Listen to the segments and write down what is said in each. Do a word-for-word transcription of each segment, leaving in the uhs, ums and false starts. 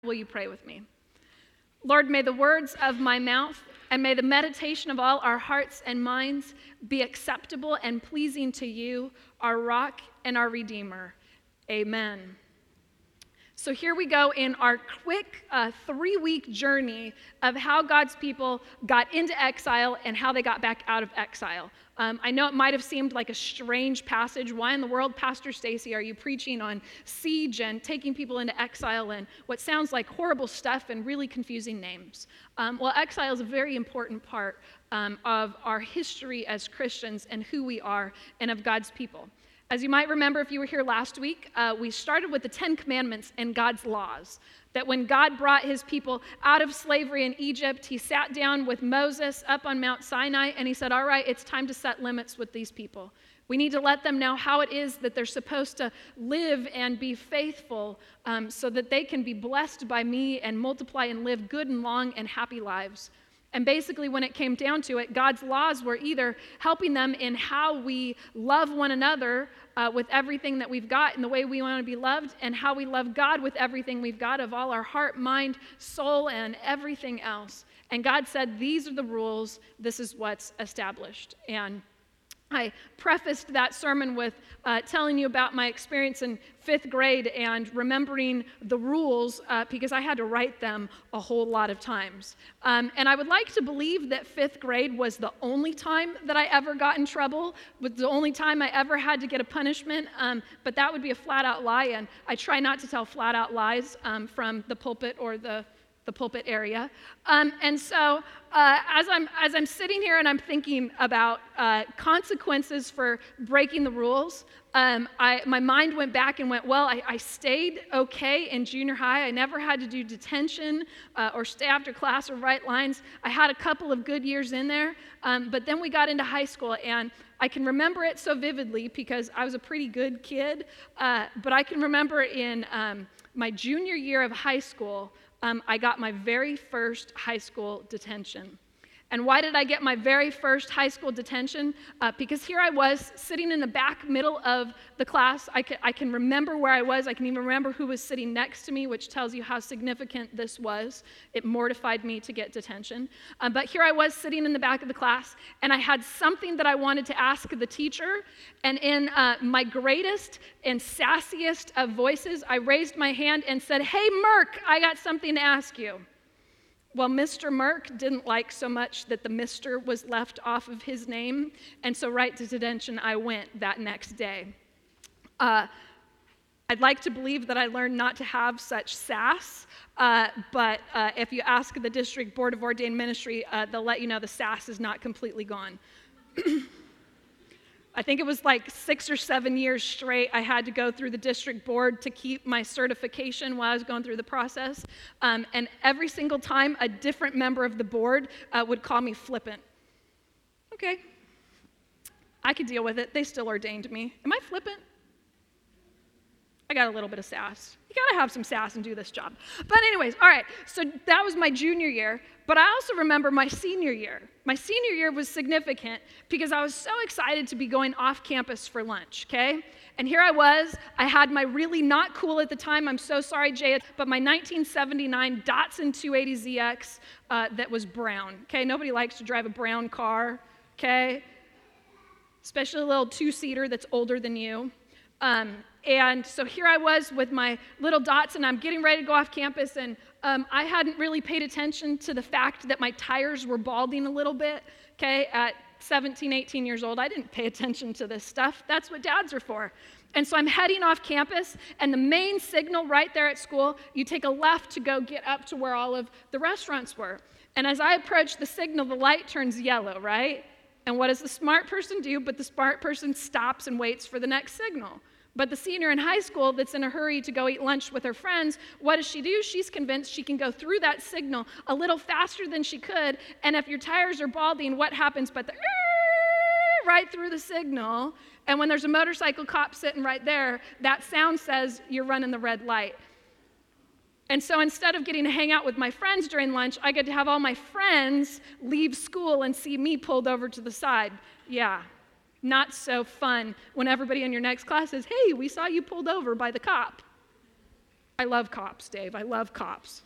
Will you pray with me? Lord, may the words of my mouth and may the meditation of all our hearts and minds be acceptable and pleasing to you, our rock and our redeemer. Amen. So here we go in our quick uh, three-week journey of how God's people got into exile and how they got back out of exile. Um, I know it might have seemed like a strange passage. Why in the world, Pastor Stacy, are you preaching on siege and taking people into exile and what sounds like horrible stuff and really confusing names? Um, well, exile is a very important part um, of our history as Christians and who we are and of God's people. As you might remember if you were here last week, uh, we started with the Ten Commandments and God's laws. That when God brought his people out of slavery in Egypt, he sat down with Moses up on Mount Sinai and he said, all right, it's time to set limits with these people. We need to let them know how it is that they're supposed to live and be faithful um, so that they can be blessed by me and multiply and live good and long and happy lives. And basically, when it came down to it, God's laws were either helping them in how we love one another uh, with everything that we've got and the way we want to be loved, and how we love God with everything we've got of all our heart, mind, soul, and everything else. And God said, these are the rules. This is what's established. And I prefaced that sermon with uh, telling you about my experience in fifth grade and remembering the rules uh, because I had to write them a whole lot of times. Um, and I would like to believe that fifth grade was the only time that I ever got in trouble, was the only time I ever had to get a punishment, um, but that would be a flat-out lie, and I try not to tell flat-out lies um, from the pulpit or the the pulpit area. Um, and so uh, as I'm as I'm sitting here and I'm thinking about uh, consequences for breaking the rules, um, I, my mind went back and went, well, I, I stayed okay in junior high. I never had to do detention uh, or stay after class or write lines. I had a couple of good years in there, um, but then we got into high school, and I can remember it so vividly because I was a pretty good kid, uh, but I can remember in um, my junior year of high school, Um, I got my very first high school detention. And why did I get my very first high school detention? Uh, because here I was sitting in the back middle of the class. I can, I can remember where I was. I can even remember who was sitting next to me, which tells you how significant this was. It mortified me to get detention. Uh, but here I was sitting in the back of the class, and I had something that I wanted to ask the teacher. And in uh, my greatest and sassiest of voices, I raised my hand and said, "Hey, Merk, I got something to ask you." Well, Mister Merk didn't like so much that the Mister was left off of his name, and so right to detention I went that next day. Uh, I'd like to believe that I learned not to have such sass, uh, but uh, if you ask the District Board of Ordained Ministry, uh, they'll let you know the sass is not completely gone. I think it was like six or seven years straight I had to go through the district board to keep my certification while I was going through the process. Um, and every single time, a different member of the board uh, would call me flippant. Okay, I could deal with it. They still ordained me. Am I flippant? I got a little bit of sass. You gotta have some sass and do this job. But anyways, all right, so that was my junior year, but I also remember my senior year. My senior year was significant because I was so excited to be going off campus for lunch, okay? And here I was, I had my really not cool at the time, I'm so sorry, Jay, but my nineteen seventy-nine Datsun two eighty Z X uh, that was brown, okay? Nobody likes to drive a brown car, okay? Especially a little two-seater that's older than you. Um, and so here I was with my little dots, and I'm getting ready to go off campus, and um, I hadn't really paid attention to the fact that my tires were balding a little bit, okay? At seventeen, eighteen years old, I didn't pay attention to this stuff. That's what dads are for. And so I'm heading off campus, and the main signal right there at school, you take a left to go get up to where all of the restaurants were. And as I approach the signal, the light turns yellow, right? And what does the smart person do? But the smart person stops and waits for the next signal. But the senior in high school that's in a hurry to go eat lunch with her friends, what does she do? She's convinced she can go through that signal a little faster than she could, and if your tires are balding, what happens but the right through the signal, and when there's a motorcycle cop sitting right there, that sound says you're running the red light. And so instead of getting to hang out with my friends during lunch, I get to have all my friends leave school and see me pulled over to the side. Yeah. Not so fun when everybody in your next class says, "Hey, we saw you pulled over by the cop." I love cops, Dave. I love cops.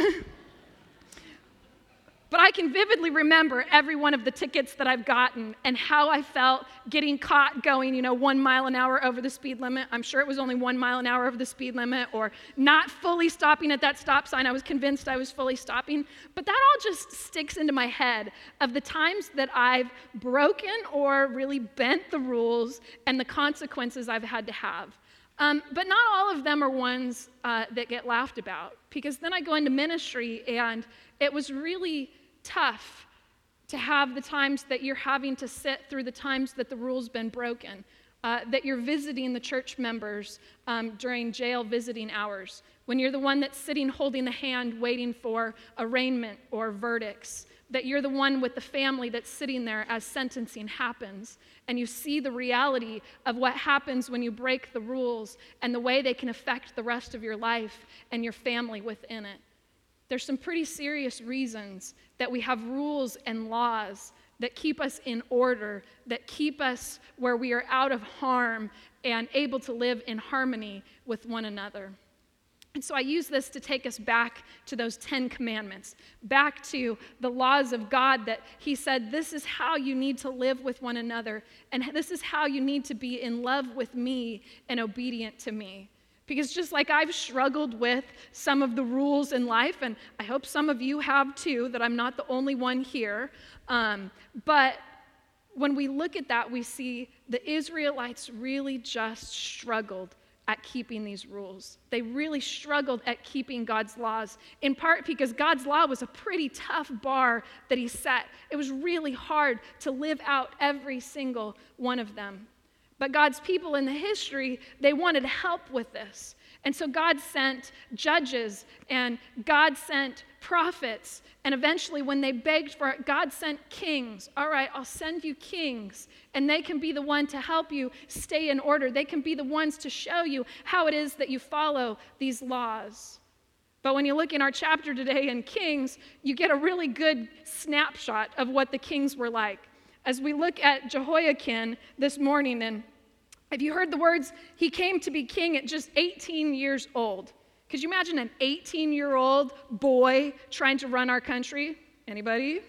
But I can vividly remember every one of the tickets that I've gotten and how I felt getting caught going, you know, one mile an hour over the speed limit. I'm sure it was only one mile an hour over the speed limit, or not fully stopping at that stop sign. I was convinced I was fully stopping. But that all just sticks into my head of the times that I've broken or really bent the rules and the consequences I've had to have. Um, but not all of them are ones uh, that get laughed about, because then I go into ministry and it was really tough to have the times that you're having to sit through the times that the rule's been broken, uh, that you're visiting the church members um, during jail visiting hours, when you're the one that's sitting holding the hand waiting for arraignment or verdicts, that you're the one with the family that's sitting there as sentencing happens, and you see the reality of what happens when you break the rules and the way they can affect the rest of your life and your family within it. There's some pretty serious reasons that we have rules and laws that keep us in order, that keep us where we are out of harm and able to live in harmony with one another. And so I use this to take us back to those Ten Commandments, back to the laws of God that he said, this is how you need to live with one another, and this is how you need to be in love with me and obedient to me. Because just like I've struggled with some of the rules in life, and I hope some of you have too, that I'm not the only one here, um, but when we look at that, we see the Israelites really just struggled at keeping these rules. They really struggled at keeping God's laws, in part because God's law was a pretty tough bar that he set. It was really hard to live out every single one of them. But God's people in the history, they wanted help with this. And so God sent judges and God sent prophets. And eventually when they begged for it, God sent kings. All right, I'll send you kings. And they can be the one to help you stay in order. They can be the ones to show you how it is that you follow these laws. But when you look in our chapter today in Kings, you get a really good snapshot of what the kings were like. As we look at Jehoiakim this morning, and if you heard the words, he came to be king at just eighteen years old. Could you imagine an eighteen-year-old boy trying to run our country? Anybody?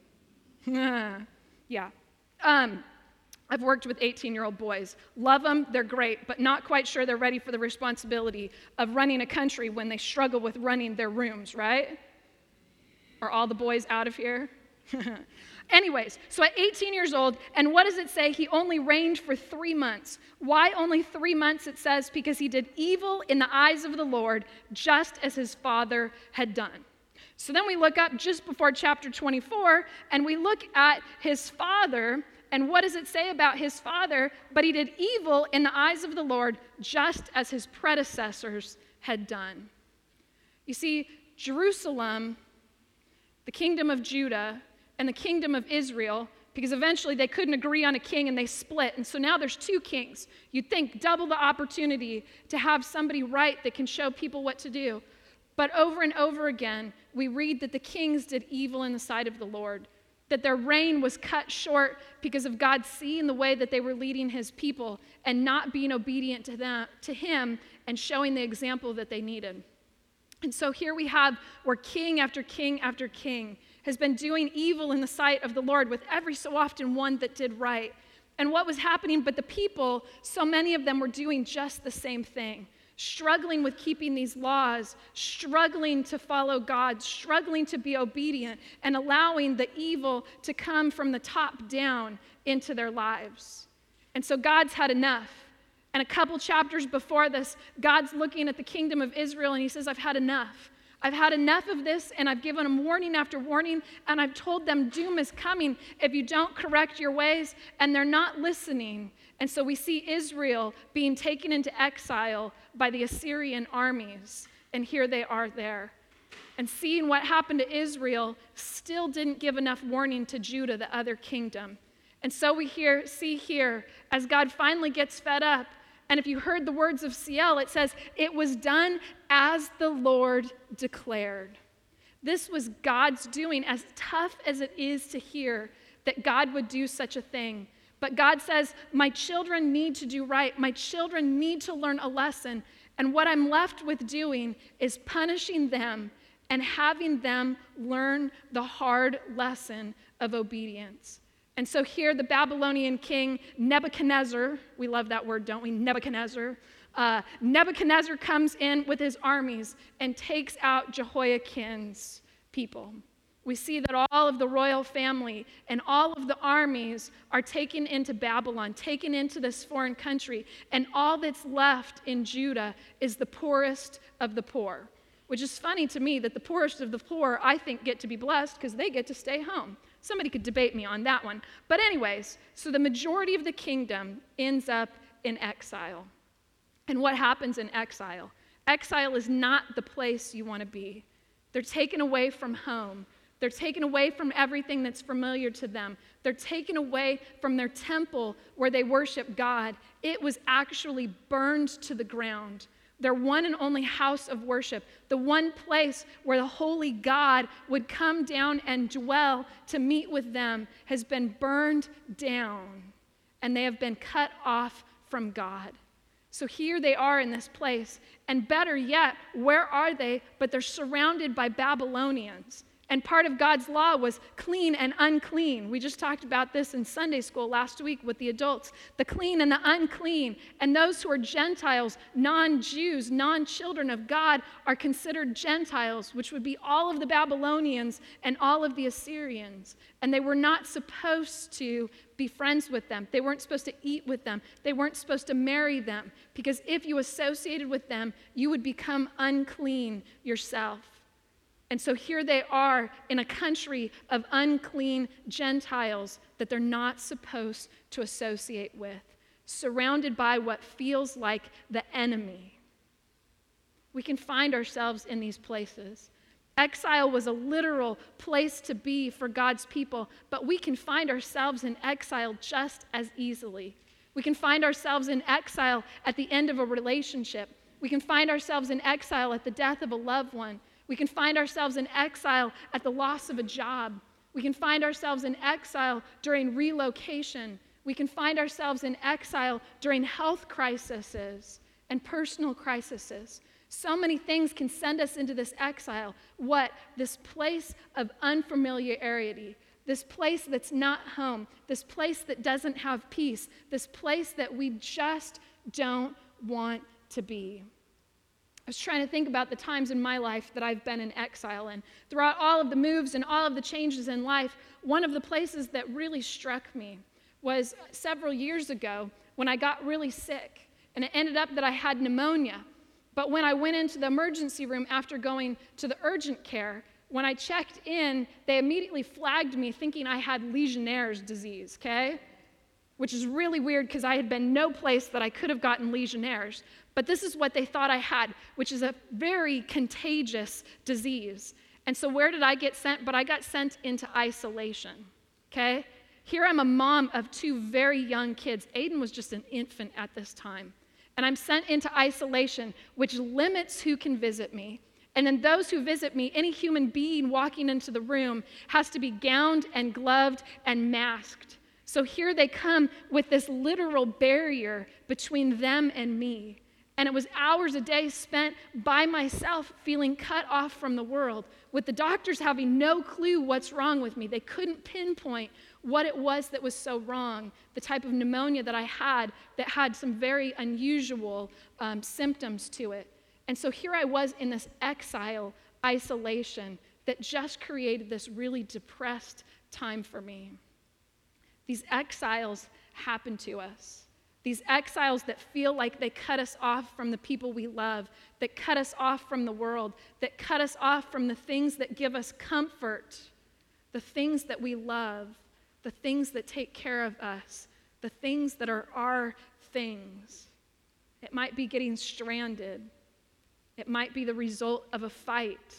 Yeah. Um, I've worked with eighteen-year-old boys. Love them, they're great, but not quite sure they're ready for the responsibility of running a country when they struggle with running their rooms, right? Are all the boys out of here? Anyways, so at eighteen years old, and what does it say? He only reigned for three months. Why only three months? It says because he did evil in the eyes of the Lord, just as his father had done. So then we look up just before chapter twenty-four, and we look at his father, and what does it say about his father? But he did evil in the eyes of the Lord, just as his predecessors had done. You see, Jerusalem, the kingdom of Judah, and the kingdom of Israel, because eventually they couldn't agree on a king and they split. And so now there's two kings. You'd think double the opportunity to have somebody right that can show people what to do. But over and over again, we read that the kings did evil in the sight of the Lord, that their reign was cut short because of God seeing the way that they were leading his people and not being obedient to them, to him, and showing the example that they needed. And so here we have where king after king after king has been doing evil in the sight of the Lord, with every so often one that did right. And what was happening? But the people, so many of them were doing just the same thing, struggling with keeping these laws, struggling to follow God, struggling to be obedient, and allowing the evil to come from the top down into their lives. And so God's had enough. And a couple chapters before this, God's looking at the kingdom of Israel and he says, I've had enough. I've had enough of this, and I've given them warning after warning, and I've told them doom is coming if you don't correct your ways, and they're not listening. And so we see Israel being taken into exile by the Assyrian armies, and here they are there. And seeing what happened to Israel still didn't give enough warning to Judah, the other kingdom. And so we hear, see here, as God finally gets fed up, and if you heard the words of Ciel, it says, it was done as the Lord declared. This was God's doing, as tough as it is to hear that God would do such a thing. But God says, my children need to do right. My children need to learn a lesson. And what I'm left with doing is punishing them and having them learn the hard lesson of obedience. And so here the Babylonian king Nebuchadnezzar, we love that word, don't we? Nebuchadnezzar. Uh, Nebuchadnezzar comes in with his armies and takes out Jehoiakim's people. We see that all of the royal family and all of the armies are taken into Babylon, taken into this foreign country, and all that's left in Judah is the poorest of the poor, which is funny to me that the poorest of the poor, I think, get to be blessed because they get to stay home. Somebody could debate me on that one. But anyways, so the majority of the kingdom ends up in exile. And what happens in exile? Exile is not the place you want to be. They're taken away from home. They're taken away from everything that's familiar to them. They're taken away from their temple where they worship God. It was actually burned to the ground. Their one and only house of worship, the one place where the holy God would come down and dwell to meet with them, has been burned down, and they have been cut off from God. So here they are in this place, and better yet, where are they? But they're surrounded by Babylonians. And part of God's law was clean and unclean. We just talked about this in Sunday school last week with the adults. The clean and the unclean. And those who are Gentiles, non-Jews, non-children of God, are considered Gentiles, which would be all of the Babylonians and all of the Assyrians. And they were not supposed to be friends with them. They weren't supposed to eat with them. They weren't supposed to marry them. Because if you associated with them, you would become unclean yourself. And so here they are in a country of unclean Gentiles that they're not supposed to associate with, surrounded by what feels like the enemy. We can find ourselves in these places. Exile was a literal place to be for God's people, but we can find ourselves in exile just as easily. We can find ourselves in exile at the end of a relationship. We can find ourselves in exile at the death of a loved one. We can find ourselves in exile at the loss of a job. We can find ourselves in exile during relocation. We can find ourselves in exile during health crises and personal crises. So many things can send us into this exile. What? This place of unfamiliarity, this place that's not home, this place that doesn't have peace, this place that we just don't want to be. I was trying to think about the times in my life that I've been in exile, and throughout all of the moves and all of the changes in life, one of the places that really struck me was several years ago when I got really sick, and it ended up that I had pneumonia. But when I went into the emergency room after going to the urgent care, when I checked in, they immediately flagged me thinking I had Legionnaire's disease, okay? Which is really weird because I had been no place that I could have gotten Legionnaire's. But this is what they thought I had, which is a very contagious disease. And so where did I get sent? But I got sent into isolation, okay? Here I'm a mom of two very young kids. Aiden was just an infant at this time. And I'm sent into isolation, which limits who can visit me. And then those who visit me, any human being walking into the room has to be gowned and gloved and masked. So here they come with this literal barrier between them and me. And it was hours a day spent by myself feeling cut off from the world, with the doctors having no clue what's wrong with me. They couldn't pinpoint what it was that was so wrong, the type of pneumonia that I had that had some very unusual um, symptoms to it. And so here I was in this exile, isolation, that just created this really depressed time for me. These exiles happen to us. These exiles that feel like they cut us off from the people we love, that cut us off from the world, that cut us off from the things that give us comfort, the things that we love, the things that take care of us, the things that are our things. It might be getting stranded. It might be the result of a fight.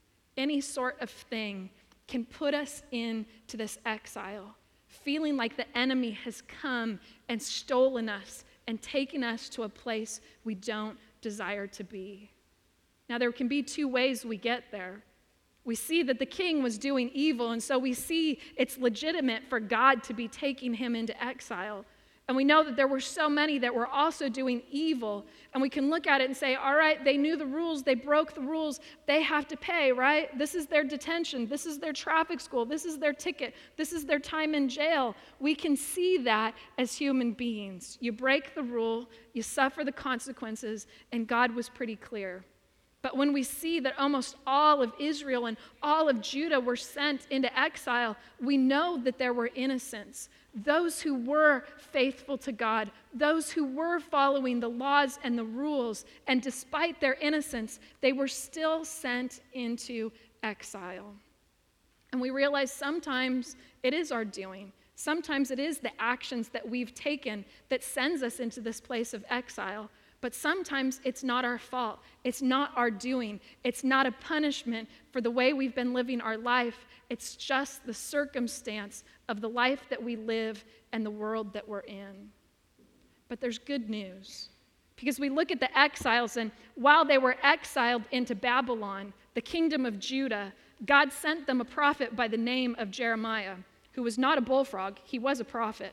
Any sort of thing can put us into this exile, feeling like the enemy has come and stolen us and taken us to a place we don't desire to be. Now, there can be two ways we get there. We see that the king was doing evil, and so we see it's legitimate for God to be taking him into exile. And we know that there were so many that were also doing evil. And we can look at it and say, all right, they knew the rules. They broke the rules. They have to pay, right? This is their detention. This is their traffic school. This is their ticket. This is their time in jail. We can see that as human beings. You break the rule, you suffer the consequences, and God was pretty clear. But when we see that almost all of Israel and all of Judah were sent into exile, we know that there were innocents. Those who were faithful to God, those who were following the laws and the rules, and despite their innocence, they were still sent into exile. And we realize sometimes it is our doing. Sometimes it is the actions that we've taken that sends us into this place of exile. But sometimes it's not our fault. It's not our doing. It's not a punishment for the way we've been living our life. It's just the circumstance of the life that we live and the world that we're in. But there's good news. Because we look at the exiles, and while they were exiled into Babylon, the kingdom of Judah, God sent them a prophet by the name of Jeremiah, who was not a bullfrog. He was a prophet.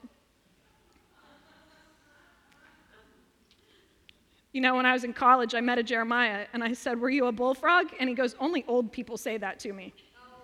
You know, when I was in college, I met a Jeremiah, and I said, "Were you a bullfrog?" And he goes, "Only old people say that to me."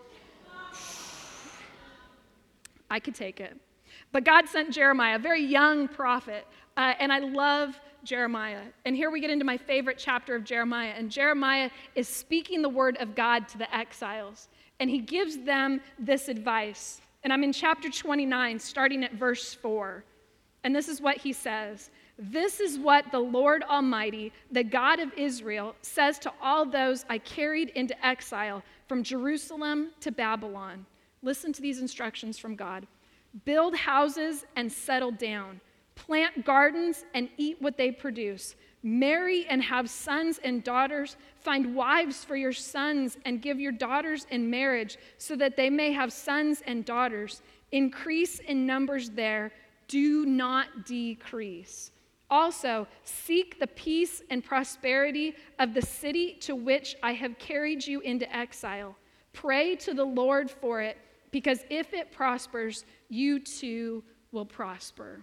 I could take it. But God sent Jeremiah, a very young prophet, uh, and I love Jeremiah. And here we get into my favorite chapter of Jeremiah, and Jeremiah is speaking the word of God to the exiles, and he gives them this advice. And I'm in chapter twenty-nine, starting at verse four, and this is what he says. "This is what the Lord Almighty, the God of Israel, says to all those I carried into exile from Jerusalem to Babylon." Listen to these instructions from God. "Build houses and settle down. Plant gardens and eat what they produce. Marry and have sons and daughters. Find wives for your sons and give your daughters in marriage so that they may have sons and daughters. Increase in numbers there. Do not decrease. Also, seek the peace and prosperity of the city to which I have carried you into exile. Pray to the Lord for it, because if it prospers, you too will prosper."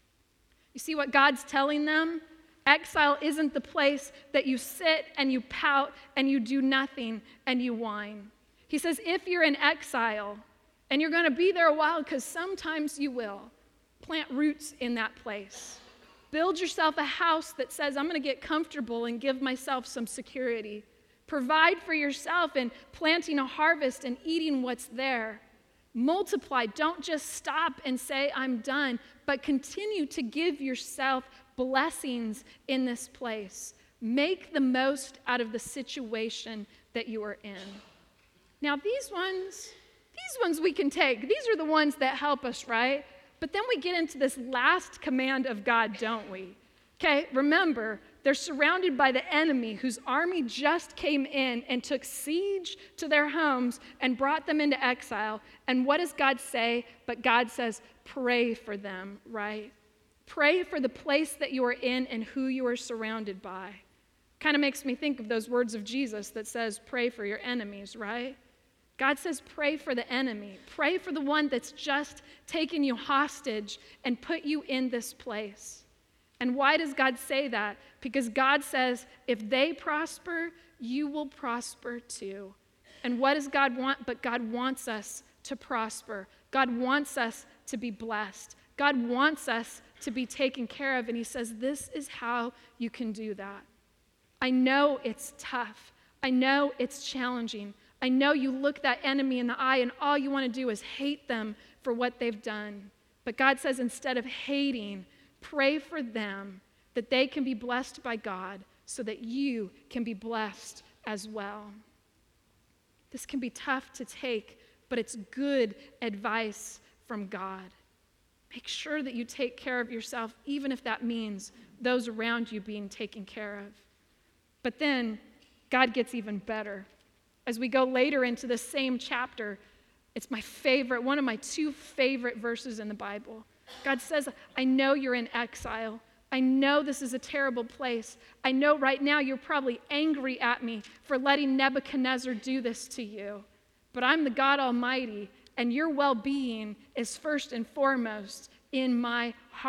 You see what God's telling them? Exile isn't the place that you sit and you pout and you do nothing and you whine. He says, if you're in exile, and you're going to be there a while because sometimes you will, plant roots in that place. Build yourself a house that says, I'm going to get comfortable and give myself some security. Provide for yourself in planting a harvest and eating what's there. Multiply. Don't just stop and say, I'm done, but continue to give yourself blessings in this place. Make the most out of the situation that you are in. Now, these ones, these ones we can take. These are the ones that help us, right? But then we get into this last command of God, don't we? Okay, remember, they're surrounded by the enemy whose army just came in and took siege to their homes and brought them into exile. And what does God say? But God says, pray for them, right? Pray for the place that you are in and who you are surrounded by. Kind of makes me think of those words of Jesus that says, pray for your enemies, right? God says, pray for the enemy. Pray for the one that's just taken you hostage and put you in this place. And why does God say that? Because God says, if they prosper, you will prosper too. And what does God want? But God wants us to prosper. God wants us to be blessed. God wants us to be taken care of. And he says, this is how you can do that. I know it's tough. I know it's challenging. I know you look that enemy in the eye and all you want to do is hate them for what they've done. But God says, instead of hating, pray for them that they can be blessed by God so that you can be blessed as well. This can be tough to take, but it's good advice from God. Make sure that you take care of yourself, even if that means those around you being taken care of. But then God gets even better. As we go later into the same chapter, it's my favorite, one of my two favorite verses in the Bible. God says, I know you're in exile. I know this is a terrible place. I know right now you're probably angry at me for letting Nebuchadnezzar do this to you. But I'm the God Almighty, and your well-being is first and foremost in my heart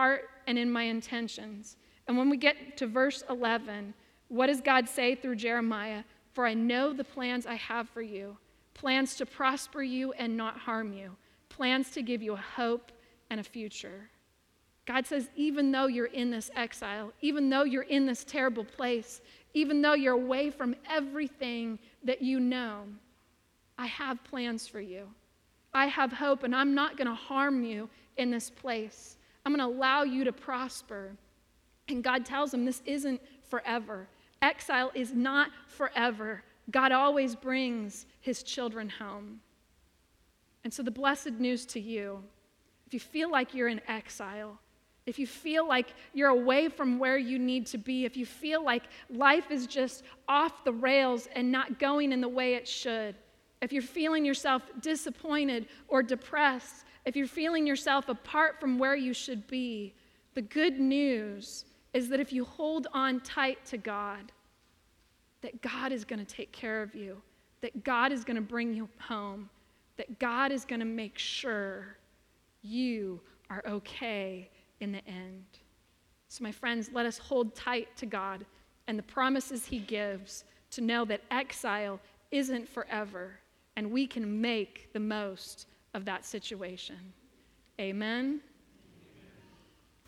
and in my intentions. And when we get to verse eleven, what does God say through Jeremiah? For I know the plans I have for you, plans to prosper you and not harm you, plans to give you a hope and a future. God says, even though you're in this exile, even though you're in this terrible place, even though you're away from everything that you know, I have plans for you. I have hope, and I'm not going to harm you in this place. I'm going to allow you to prosper. And God tells him this isn't forever. Exile is not forever. God always brings his children home. And so the blessed news to you, if you feel like you're in exile, if you feel like you're away from where you need to be, if you feel like life is just off the rails and not going in the way it should, if you're feeling yourself disappointed or depressed, if you're feeling yourself apart from where you should be, the good news is that if you hold on tight to God, that God is going to take care of you, that God is going to bring you home, that God is going to make sure you are okay in the end. So my friends, let us hold tight to God and the promises he gives to know that exile isn't forever, and we can make the most of that situation. Amen.